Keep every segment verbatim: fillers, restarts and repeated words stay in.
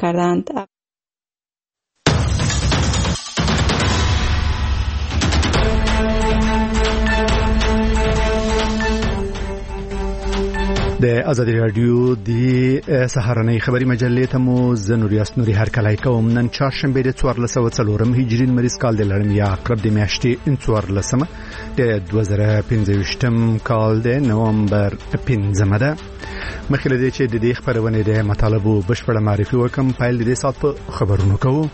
کردند. د ازادي رادیو د سهارنۍ خبری مجلې ته مو زنوریاس نوري هر کله کوم نن چهارشنبه د څوارلس سوه څلورم هجري مریض کال د لړم یا عقرب د میاشتې څوارلسمه د دوه زره پنځه ویشتم کال د نومبر پنځمه ده. مخکې له دې چې د دې خبرونه د مطالبو بشپړه معرفي وکم پیل د دې سات په خبرونو کوو.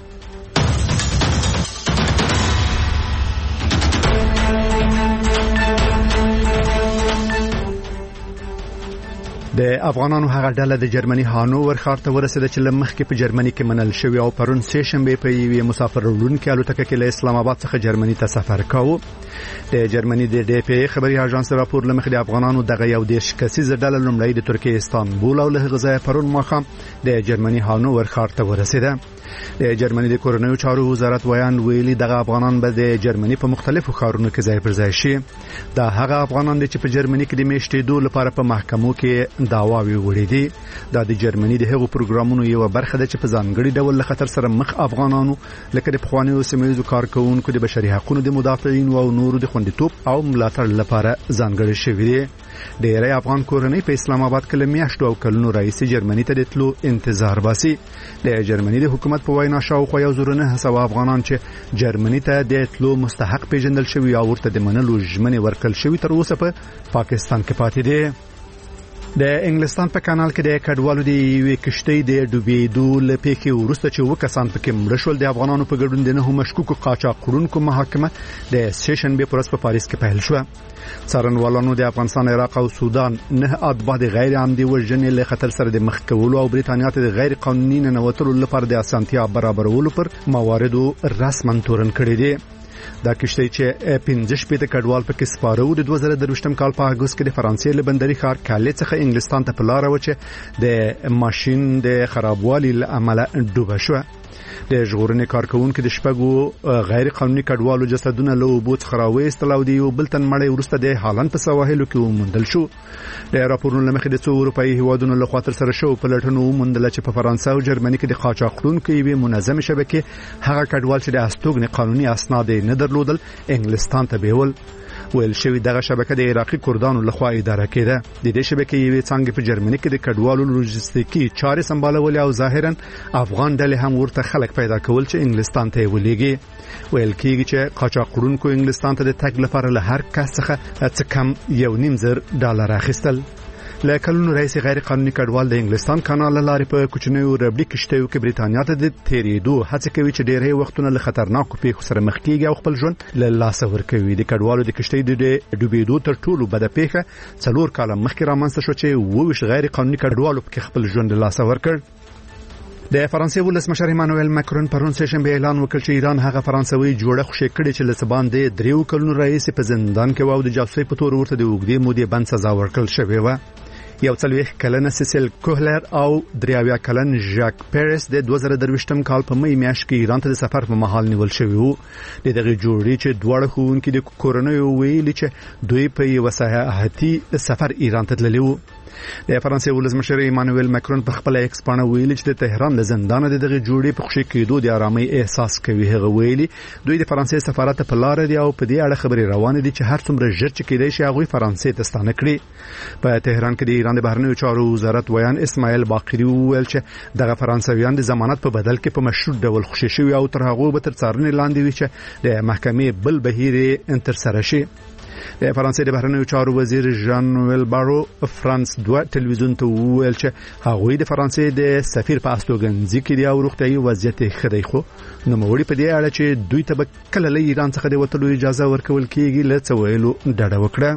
د افغانانو هغه ډله د جرمني هانوور ښار ته ورسېده چې لمخکې په جرمني کې منل شوی او پرون سه شنبه په یوې مسافر وړونکي الوتکه کې له اسلام آباد څخه جرمني ته سفر کاوه. د جرمني د ډي پی خبري اژانس راپور لمخې د افغانانو دغه یو دیش کسیزه ډله لومړی د ترکیه استانبول او له غزا پرون ماخام د جرمني هانوور ښار ته ورسېده. د جرمني د کورنیو چارو وزارت ویان ویلي دغه افغانان به د جرمني په مختلفو ښارونو کې ځای پر ځای شي. دا هغه افغانان دي چې په جرمني کې د میشتېدو لپاره په محکمو کې دعواوې وړي دي. دا د جرمني د هغو پروګرامونو یو برخه ده چې په ځانګړي ډول له خطر سره مخ افغانانو لکه د پخوانیو سیمه‌ییزو کارکونکو د بشري حقوقو د مدافعین او نورو د خوندیتوب او ملاتړ لپاره ځانګړي شوي دي. ډېری افغان کورنۍ په اسلام آباد کې له میاشتو او کلونو راهیسې جرمني ته د تلو انتظار باسي. د جرمني د حکومت په وینا شاوخوا یو زر نه سوه افغانان چې جرمني ته د تلو مستحق پیژندل شوي او ورته د منلو ژمنې ورکړل شوي تر اوسه په پاکستان کې پاتې دي. د انګلستان په کانال کې د کډوالو د یوې کشتۍ د ډوبېدو له پیښې وروسته چې اووه کسان پکې مړه شول د افغانانو په ګډون د نهو مشکوکو قاچاقونکو محاکمه د سه شنبې په ورځ په پاریس کې پیل شوه. څارنوالانو د افغانستان، عراق او سودان نه اتباع د غیر عمدي وژنې له خطر سره د مخ کولو او بریتانیا ته د غیر قانوني ننوتلو لپاره د اسانتیا برابرولو پر مواردو رسما تورن کړی دی. دا کشتۍ چې پنځه شپېته کډوال پکې سپاره و د دوه زره درویشتم کال په اګوست کې د فرانسې له بندري ښار کالې څخه انګلستان ته په لاره و چې د ماشین د خرابوالي له امله ډوبه شوه. د ژغورنې کارکونکو د شپږو غیر قانوني کډوالو جسدونه له اوبو څخه راویستل او د یو بل تن مړی وروسته د هالند په سواحلو کې وموندل شو. د راپورونو له مخې د څو اروپایي هیوادونو له خوا ترسره شوو پلټنو وموندله چې په فرانسه او جرمني کې د قاچاقونکو یوې منظمې شبکې هغه کډوال چې د استوګنې قانوني اسناد نه درلودل انګلستان ته بیول. ویل شوی دغه شبکه د عراقي کردانو لخوا اداره کېده. د دې شبکې یوې څانګې په جرمني کې د کډوالو لوجستیکي چارې سمبالولې او ظاهرا افغان ډلې هم ورته خلک پیدا کول چې انګلستان ته ولېږي. ویل کېږي چې قاچاقونکو انګلستان ته د تګ لپاره له هر کس څخه څه کم یو نیم زر ډالر اخیستل. له کلونو راهیسې غیر قانوني کډوال د انګلستان کانال له لارې په کوچنیو ربړي کشتیو کې بریتانیا ته د تیریدو هڅه کوي چې ډېری وختونه له خطرناکو پیښو سره مخ کېږي او خپل ژوند له لاسه ورکوي. د کډوالو د کشتۍ د ډوبېدو تر ټولو بده پیښه څلور کاله مخکې رامنځته شو چې اووه ویشت غیر قانوني کډوالو پکې خپل ژوند له لاسه ورکړ. د فرانسې ولسمشر ایمانوئل ماکرون پرون سه شنبه اعلان وکړ چې ایران هغه فرانسوي جوړه خوشې کړي چې لسبان د دریو کلونو راهیسې په زندان کې و او د جاسوسۍ په تور ورته د اوږدې مودې بند سزا ورکړل شوې وه. یو څلوېښت کلنه سیسیل کوهلر او درې اویا کلن ژاک پیرس د دوه زره درویشتم کال په مې میاشت کې ایران ته د سفر په مهال نیول شوی وو. د دغه جوړې چې دواړه ښوونکي د کورنیو ویلي چې دوی په یو سیاحتي سفر ایران ته تللي وو. د فرانسې ولسمشر ایمانوئل ماکرون په خپل ایکس باندې ویلي چې د تهران له زندان د دغه جوړې په خوشي کېدو د آرامۍ احساس کوي. هغه ویلي دوی د فرانسې سفارت په لار دي او په دې اړه خبرې روانې دي چې هر څومره ژر چې کېدای شي هغه فرانسې ته ستانه کړي. په تهران کې د ایران د بهرنیو چارو وزارت ویان اسماعیل باقری ویل چې دغه فرانسویان د ضمانت په بدل کې په مشروط ډول خوشي شوي او تر هغه به تر څارنې لاندې وي چې د محکمې بل بهیر تر سره شي. د فرانسې د بهرنیو چارو وزیر ژان نوئل بارو فرانس دوه ټلویزیون ته ویل چې هغوی د فرانسې د سفیر په استوګنځي کې دی او روغتیايي وضعیت ښه دی، خو نوموړي په دې اړه چې دوی ته به کله له ایران څخه د وتلو اجازه ورکول کېږي له څه ویلو ډډه وکړه.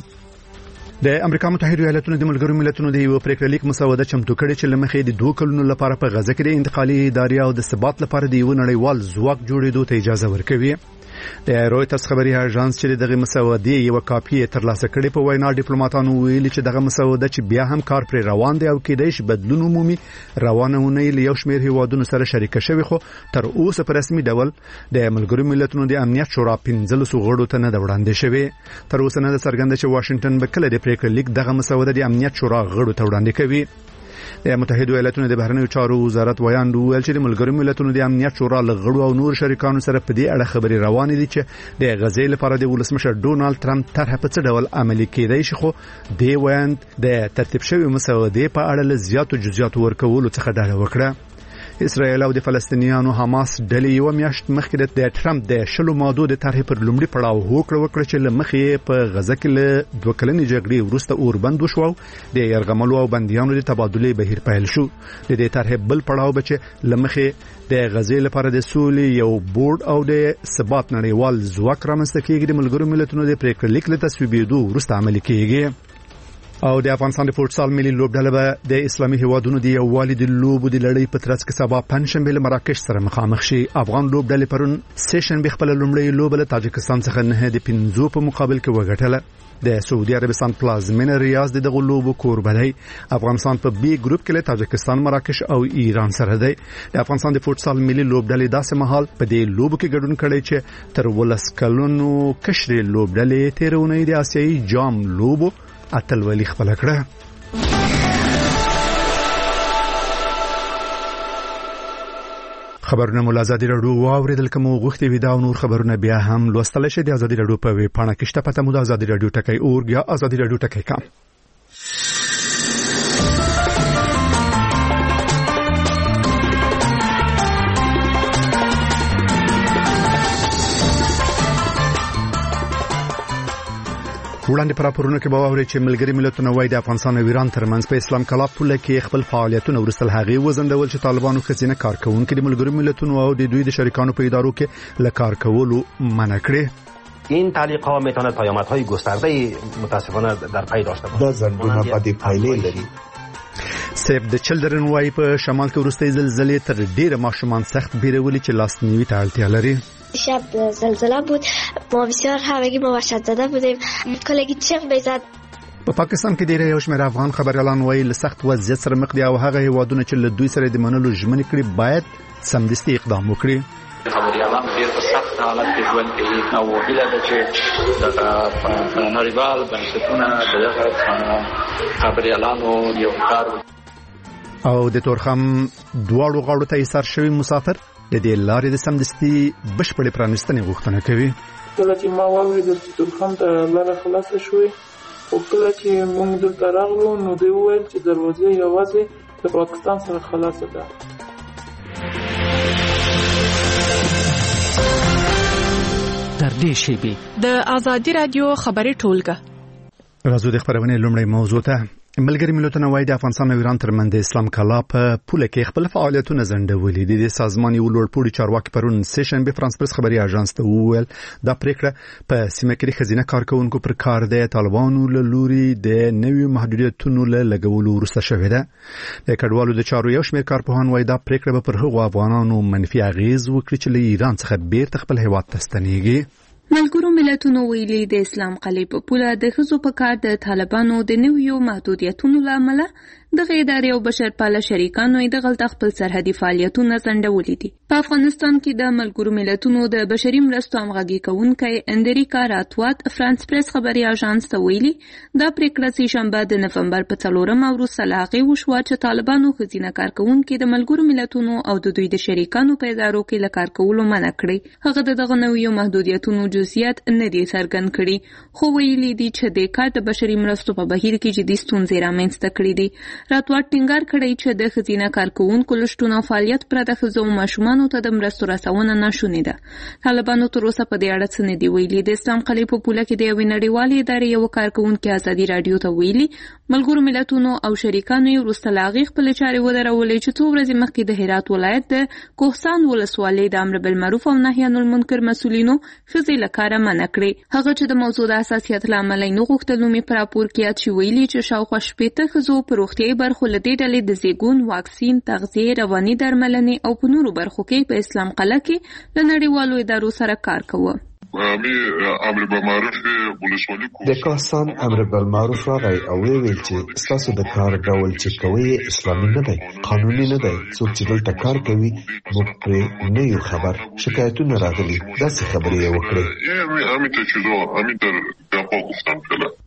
د امریکا متحده ایالاتونو د ملګرو ملتونو د یو پریکړه لیک مسوده چمتو کړې چې لمخې د دوه کلونو لپاره په غزه کې د انتقالي ادارې او د ثبات لپاره د یو نړیوال ځواک جوړېدو ته اجازه ورکوي. د رويټرز خبري اژانس چې دغه مسوده یو کاپی ترلاسه کړي په وینا ډیپلوماټانو ویلي چې دغه مسوده چې بیا هم کار پر روان دی او کېدای شي بدلون عمومي روانونه یو شمېر هیوادونو سره شریک شوي، خو تر اوسه په رسمي ډول د ملګرو ملتونو د امنیت شورا پنځلسو غړو ته نه د وړاندې شوی. تر اوسه نه څرګنده چې واشنگټن به کله د پریکړې لیک دغه مسوده د امنیت شورا غړو ته وړاندې کوي. د متحده ایالاتونو د بهرنیو چارو وزارت ویاند ویل چې د ملګرو ملتونو د امنیت شورا لغړو او نور شریکانو سره په دې اړه خبرې روانې دي چې د غزې لپاره د ولسمشر ډونالد ټرمپ طرح په څه ډول عملي کېدای شي، خو د ویاند د ترتیب شوی مسودې په اړه له زیاتو جزئیاتو ورکولو څخه ډډه وکړه. اسرائیل او د فلسطینیانو حماس ډلې یو میاشت مخکې د ټرمپ د شلو ماده د طرح پر لومړي پړاو هوکړه وکړه چې لمخې په غزه کې له دوه کلنې جګړې وروسته اوربند وشو د يرغملو او بنديانو د تبادلې بهیر پیل شو. د دې طرح بل پړاو به چې لمخې د غزې لپاره د سولې یو بورډ او د ثبات نړیوال ځواک رامنځته کېږي د ملګرو ملتونو د پریکړې لیک له تصویبېدو وروسته عملي کېږي. او د افغانستان د فوټسال ملي لوبډله به د اسلامي هیوادونو د یووالي د لوبو د لړۍ په ترڅ کې سبا پنځشنبه له مراکش سره مخامخ شي. افغان لوبډلې پرون سیشن به خپل لومړی لوب له تاجکستان څخه نه د پنځو په مقابل کې وګټله. د سعودي عربستان پلازمینه ریاض د دغه لوبو کوربه دی. افغانستان په بي ګروپ کې له تاجکستان، مراکش او ایران سره دی. د افغانستان د فوټسال ملي لوبډلې داسې مهال په دې لوبو کې ګډون کړي چې تر ولس کلونو کشري لوبډلې تیرونې د آسیایي جام لوبو اتلولي خپل کړه. خبرونه مول ازادي رادیو واوریدل کوم غوښتي وی دا نور خبرونه بیا هم لوستل شي د ازادي رادیو په وی پاڼه کې شته. پته مو د ازادي رادیو ټکی اورګ یا ازادي رادیو ټکی کام. وړاندې پر راپورونو کې به واوري چې ملګری ملتونه وايي د افغانستان او ایران ترمنځ په اسلام کلا پوله کې خپل فعالیتونه ورسل هغه وزندول چې طالبانو خزینه کارکونکو د ملګری ملتونو او د دوی د شریکانو په ادارو کې لکار کولو منع کړي. این تعلیق ها میتواند پیامدهای گسترده متاسفانه در پی داشته باشد. دا زندونه بدی پایلې لري. سیب د چلدرن وای په شمال کې ورسته زلزلې تر ډیره ماشومان سخت بیرولي چې لاسنیوي ته اړتیا لري. شب زلزله بود، ما بسیار همگی ما وحشت زده بودیم. کلگی چغ بزد. په پاکستان کې ډیری یو شمېر افغان خبريالان وایي له سخت وضعیت سره مخ دي او هغه هیوادونه چې له دوی سره د منلو ژمنې کړې باید سمدستي اقدام وکړي. خبريالان ډیر په سخت حالت کې ژوند کوي او هیله ده چې د نړیوال بنسټونه دغه خبريالانو یو کار او د تورخم دواړو غاړو ته ایثار شوی مسافر د دې لارې د سمدستي بشپړې پرانستنې غوښتنه کوي. کله چې ما واورېدل چې تورخم ته لاره خلاصه شوې او کله چې موږ دلته راغلو نو دوی وویل چې دروازه یوازې د پاکستان سره خلاصه ده. تر دې شیبې د ازادي رادیو خبري ټولګه راځو د خبرونه لومړی موضوع ته. ملګری ملتونه وايي د افغانستان او ایران ترمنځ د اسلام کلا په پوله کې خپل فعالیتونه زندولي دي. د سازمان یو لوړپوړي چارواکي پرون سیشن به فرانس پرس خبري اژانس ته وویل دا پریکړه په سیمه کې خزینه کارکونکو پر کار دی طالبانو له لوري د نویو محدودیتونو له لګولو وروسته شوې ده. د کډوالو د چارو یو شمېر کارپوهان وايي دا پریکړه به پر هغو افغانانو منفي اغیز وکړي چې له ایران څخه بیرته خپل هیواد ته ستنېږي. ملګرو ملتونو ویلي د اسلام قلعه په پوله د ښځو په کار د طالبانو د نویو محدودیتونو له امله دغه ادارې او بشرپاله شریکانو یې د غلط خپل سرحدي فعالیتونه ځنډولي دي. په افغانستان کې د ملګرو ملتونو د بشري مرستو همغږي کوونکی اندریکا راتوات فرانس پریس خبري اژانس ته ویلي دا پریکړه سه شنبه د نومبر په څلورم وروسته لا هغې وشوه چې طالبانو ښځینه کارکوونکي د ملګرو ملتونو او د دوی د شریکانو په ادارو کې له کار کولو منع کړي. هغه د دغه نویو محدودیتونو جزئیات نه دي څرګند کړي خو ویلي دي چې د کار د بشري مرستو په بهیر کې جدي ستونزې رامنځته کړي دي. راتوات ټینګار کړی چې د ښځینه کارکوونکو له شتون او فعالیت پرته د ښځو او ماشومانو ته د مرستو رسونه ناشونې ده. طالبانو تر اوسه په دې اړه څه نه دي ویلي. د اسلام قلعه په پوله کې د یوې نړیوالې ادارې یو کارکوونکي ازادي رادیو ته ویلي ملګرو ملتونو او شریکانو یې وروسته له هغې خپلې چارې ودرولې چې څو ورځې مخکې د هرات ولایت د کوهستان ولسوالۍ د امر بالمعروف او نهي عن المنکر مسؤلینو ښځې له کاره منع کړې. هغه چې د موضوع د حساسیت له امله یې نه غوښتل نوم یې په راپور کې یاد شي ویلي چې شاوخوا شپېته ښځو په روغتیایي برخو له دې ډلې د زیږون، واکسین، تغذیې، رواني درملنې او په نورو برخو کې په اسلام قلعه کې له نړیوالو ادارو سره کار کوه. امر بالمعروف ولسوالۍ د کوهستان امر بالمعروف راغی او ویل چې تاسو د کار ډول چې کوي اسلامي نه دی، قانوني نه دی. څوک چې دلته کار کوي موږ پرې نه یو خبر. شکایتونه راغلي داسې خبرې وکړي.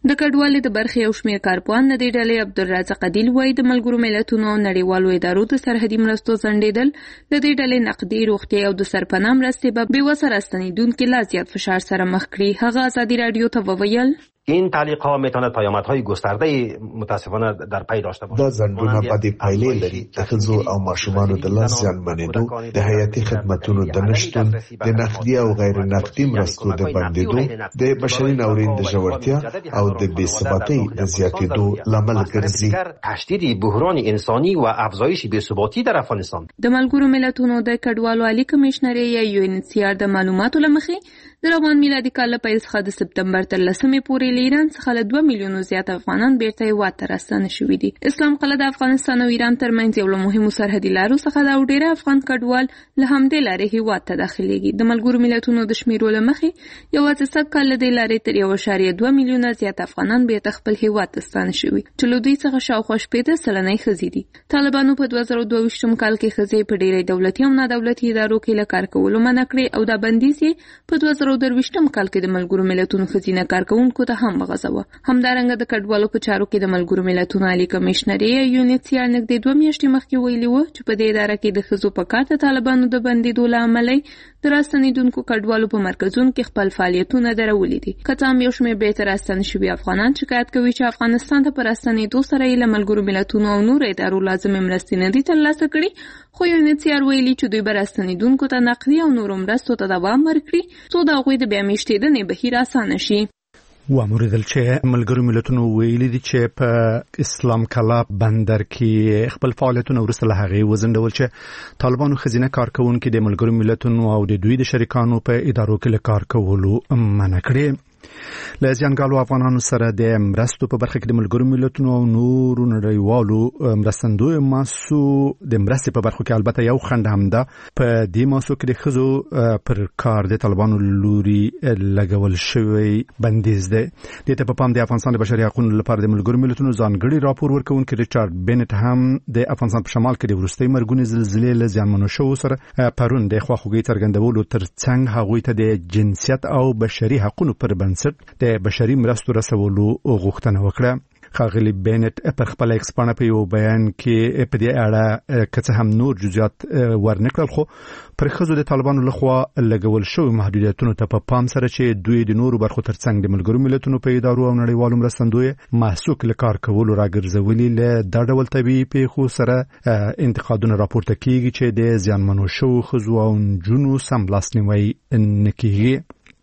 د کډوالۍ د برخې یو شمېر کارپوهان د دې ډلې عبدالرزاق عدیل وایي د ملګرو ملتونو او نړیوالو ادارو د سرحدي مرستو ځنډېدل د دې ډلې نقدي، روغتیایي او د سرپناه مرستې به بېوسه راستنېدونکي لا زیات فشار سره مخ کړي. هغه ازادي راډیو ته وویل این تعلیق ها میتواند پیامدهای گسترده متاسفانه در پی داشته باشد. دا ځنډونه بدې پایلې لري. د ښځو او ماشومانو د لاس زیانمنېدو، د حیاتي خدمتونو د نشتون، د نقدي او غیر نقدي مرستو د بندېدو، د بشري ناورین د ژورتیا او د بې ثباتۍ د زیاتېدو لامل ګرځي. تشدید بحران انسانی و افزایش بېثباتی در افغانستان. د ملګرو ملتونو د کډوالو عالی کمشنري یا یو ان سی آر د معلوماتو له مخې د روان میلادي کال له پیل څخه د سپتمبر تر لسمې پورې له ایران څخه له دوه میلیونو زیات افغانان بیرته هېواد ته راستانه شوي دي. اسلام قلعه د افغانستان او ایران ترمنځ یو له مهمو سرحدي لارو څخه ده او ډېری افغان کډوال له همدې لارې هېواد ته داخلېږي. د ملګرو ملتونو د شمیرو له مخې یوازې سږ کال له دې لارې تر یو اعشاریه دوه میلیونه زیات افغانان بیرته خپل هېواد ته ستانه شوي، چې له دوی څخه شاوخوا شپېته سلنۍ ښځې دي. طالبانو په دوه زره دوه ویشتم کال کې ښځې په ډېری دولتي او نادولتي ادارو کې له کار کولو منع کړې او دا بندیز یې په دوه زره درویشتم کال کې د ملګرو ملتونو ښځینه کارکوونکو ته هم وغځاوه. همدارنګه د کډوالو په چارو کې د ملګرو ملتونو عالی کمشنري یا یو ان سی آر نږدې دوه میاشتې مخکې ویلي وو چې په دې اداره کې د ښځو په کار د طالبانو د بندېدو له امله د راستنېدونکو کډوالو په مرکزونو کې خپل فعالیتونه درولي دي. که څه هم یو شمېر بیرته راستانه شوي افغانان شکایت کوي چې افغانستان ته په راستنېدو سره یې له ملګرو ملتونو او نورو ادارو لازمې مرستې نه دي ترلاسه کړي، خو یو ان سی آر ویلي چې دوی به راستنېدونکو ته نقدي او نورو مرستو ته دوام ورکړي څو د هغوی د بیا میشتېدنې بهیر اسانه شي. واموریدل چې ملګرو ملتونو ویلي دي چې په اسلام کلا بندر کې خپل فعالیتونه وروسته له هغې وځنډول چې طالبانو ښځینه کارکوونکي د ملګرو ملتونو او د دوی د شریکانو په ادارو کې له کار کولو منع کړي. له زیانګالو افغانانو سره د مرستو په برخه کې د ملګرو ملتونو او نورو نړیوالو مرستندویو ماسو د مرستې په برخه کې البته یو خنډ هم ده. په دې ماسو کې د ښځو پر کار د طالبانو لوري لګول شوی بندیز دی. دې ته په پام د افغانستان د بشري حقوقو لپاره د ملګرو ملتونو ځانګړي راپور ورکوونکی ریچارډ بینټ هم د افغانستان په شمال کې د وروستۍ مرګونې زلزلې له زیانمنو شوو سره پرون د خواخوږۍ څرګندولو ترڅنګ هغوی ته د جنسیت او بشري حقوقو پر بنسټ د بشري مرستو رسولو غوښتنه وکړه. ښاغلي بینټ پر خپل ایکس پاڼه په یو بیان کې په دې اړه که څه هم نور جزئیات ورنکړل، خو پر ښځو د طالبانو لخوا لګول شوي محدودیتونو ته په پام سره چې دوی د نورو برخو ترڅنګ د ملګرو ملتونو په ادارو او نړیوالو مرستندویو محصوک له کار کولو راګرځولي، له دا ډول طبیعي پیښو سره انتقادونه راپورته کیږي چې د زیانمنو شوو ښځو او نجونو سملاسنیوی نه کیږي.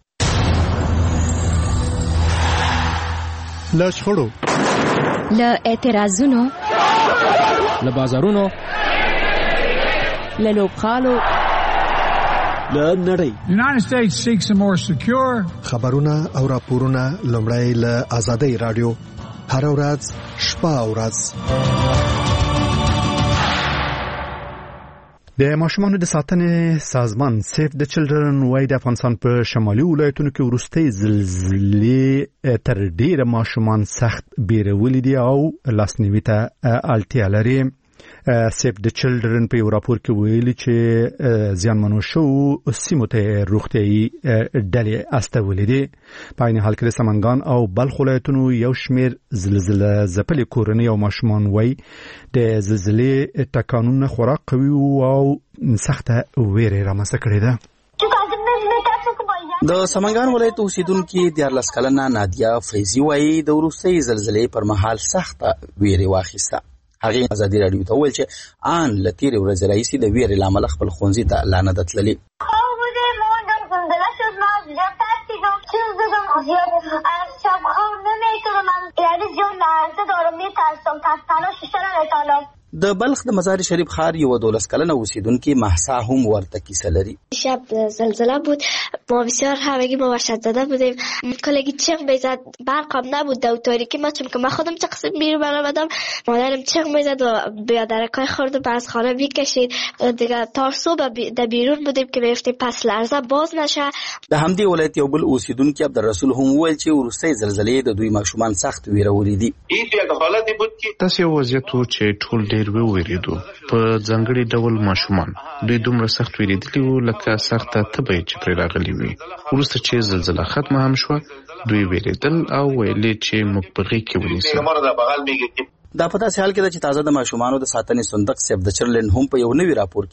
له شخړو، له اعتراضونو، له بازارونو، له لوبغالو، له نړۍ. United States seeks a more secure. خبرونه او راپورونه لومړی له آزادۍ رادیو هر ورځ شپه او ورځ. د ماشومانو د ساتنې سازمان سیف د چلډرن وای د افغانستان په شمالي ولایتونو کې وروستۍ زلزلې تر ډیره ماشومان سخت بیرولي دي او لاسنیوي ته اړتیا لري. سیف د چلډرن په یو راپور کې ویلي چې زیانمنو شو سیمو ته روغتیایي ډلې استولې دي. په عین حال کې د سمنګان او بلخ ولایتونو یو شمېر زلزله ځپلې کورنۍ او ماشومان وای د زلزلې ټکانونه خورا قوي او سخته ویره رامنځته کړې ده. د سمنګان ولایت اوسیدونکو دیارلس کلنه نادیا فیضی وایي د وروستۍ زلزلې پر مهال سخته ویره واخیسته. هغه ازادي راډیو ته ویل چې آن لتیر ورځ راځي د ویرې لامل خپل خونځي ته لعنت تللی. د بلخ د مزار شریف ښار یو دولس کلنه اوسیدونکو مهسا هم ورته کیسه لري. شب زلزله بود، ما بسیار همگی ما وحشت زده بودیم. کلگی چغ میزد، برقم نبود و تاریکی ما، چون که من خودم چه قسم بیرون برآمدم مادرم چغ میزد و بیادرکای خورد و از خانه بیکشید دیگه. تا صبح در بیرون بودیم که میفتیم پس لرزه باز نشه. د همدې ولایت یو بل اوسیدونکو عبدالرسول هم ویل چې وروستۍ زلزلې د دوی ماشومان سخت ویرولې دي. داسې وضعیت و چې ټول ډېر ډېر وېریدو، په ځانګړي ډول ماشومان. دوی دومره سخت وېرېدلي وو لکه سخته تبه چې پرې راغلي وي. وروسته چې زلزله ختمه هم شوه، دوی وېرېدل او ویلې چې موږ په غېږ کې ونیسو. دا په داسې حال کې ده چې تازه د ماشومانو د ساتنې صندوق صاحب د چرلن هم په یو نوي راپور